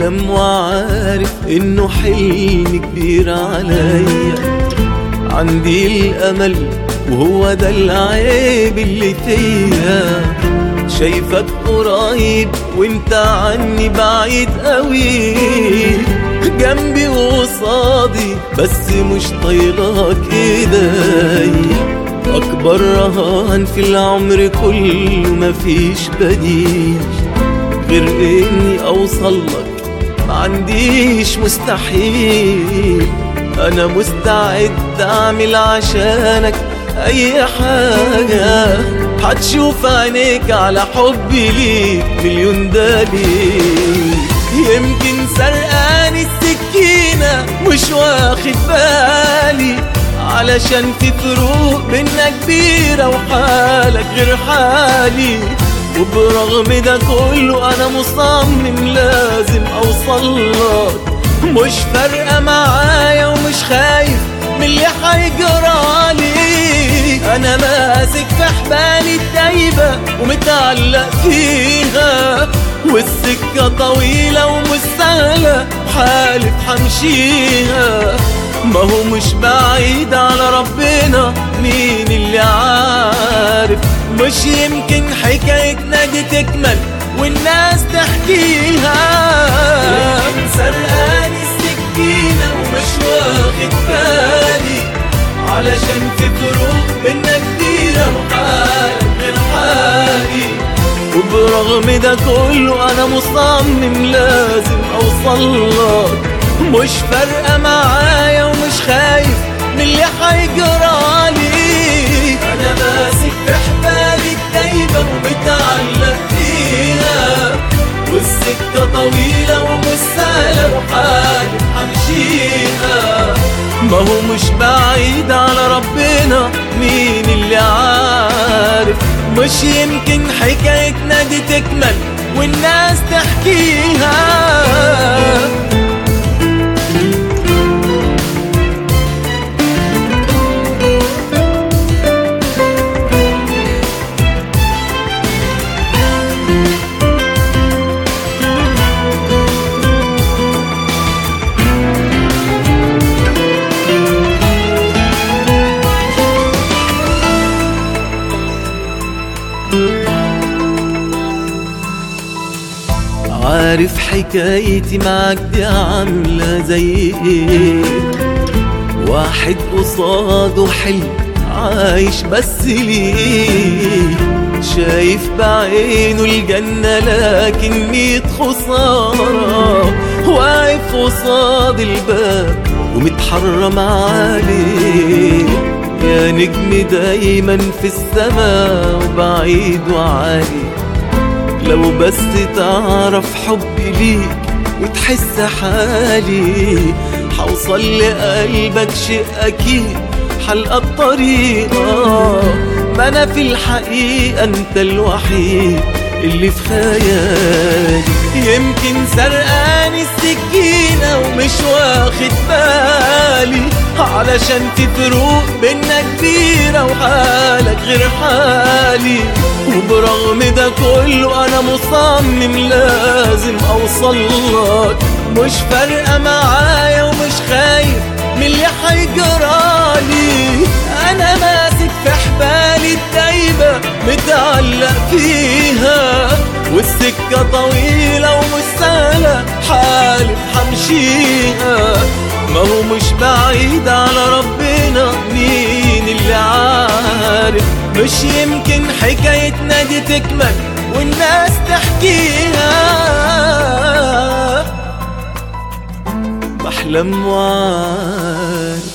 بحلم وعارف انه حلم كبير عليا، عندي الامل وهو ده العيب اللي فيا، شايفك قريب وانت عني بعيد قوي، جنبي وقصادي بس مش طايلك ايديا، اكبر رهان في العمر كله مفيش بديل غير اني اوصلك، معنديش مستحيل، انا مستعد اعمل عشانك اي حاجة، هتشوف عينيك على حبي ليك مليون دليل، يمكن سرقاني السكينة مش واخد بالي، علشان في فروق بينا كبيرة وحالك غير حالي، وبرغم ده كله انا مصمم لازم اوصلك، مش فارقة معايا ومش خايف من اللي هيجرالي، انا ماسك في حبالي الدايبة ومتعلق فيها، والسكة طويلة ومش سهلة وحالف حمشيها، ما هو مش بعيد على ربنا مين اللي عارف، مش يمكن حكايتنا دي تكمل والناس تحكيها، يمكن سرقاني السكينة ومش واخد بالي، علشان في فروق بينا كتيرة وحالك غير حالي، وبرغم ده كله انا مصمم لازم اوصلك، مش فارقة معايا ومش خايف من اللي هيجرالي، انا ماسك في حبالي الدايبة ومتعلق فيها، والسكة طويلة ومش سهلة وحالف حمشيها، ما هو مش بعيد على ربنا مين اللي عارف، مش يمكن حكايتنا دي تكمل والناس تحكيها. عارف حكايتي معاك دي عاملة زي ايه، واحد قصاده حلم عايش بس ليه، شايف بعينه الجنة لكن 100 خسارة، واقف قصاد الباب ومتحرم عليه، يا نجم دايما في السما وبعيد وعالي، لو بس تعرف حبي ليك وتحس حالي، حوصل لقلبك شيء أكيد حلقة الطريقة، ما أنا في الحقيقة أنت الوحيد اللي في خيالي، يمكن سرقاني السكينة ومش واخد بالي، علشان في فروق بينا كبيرة وحالك غير حالي، وبرغم ده كله انا مصمم لازم اوصلك، مش فارقة معايا ومش خايف من اللي هيجرالي، انا ماسك في حبالي الدايبة متعلق فيها، والسكة طويلة ومش سهلة حالف حمشيها، ما هو مش بعيد على ربنا مين اللي عارف، مش يمكن حكايتنا دي تكمل والناس تحكيها، بحلم وعارف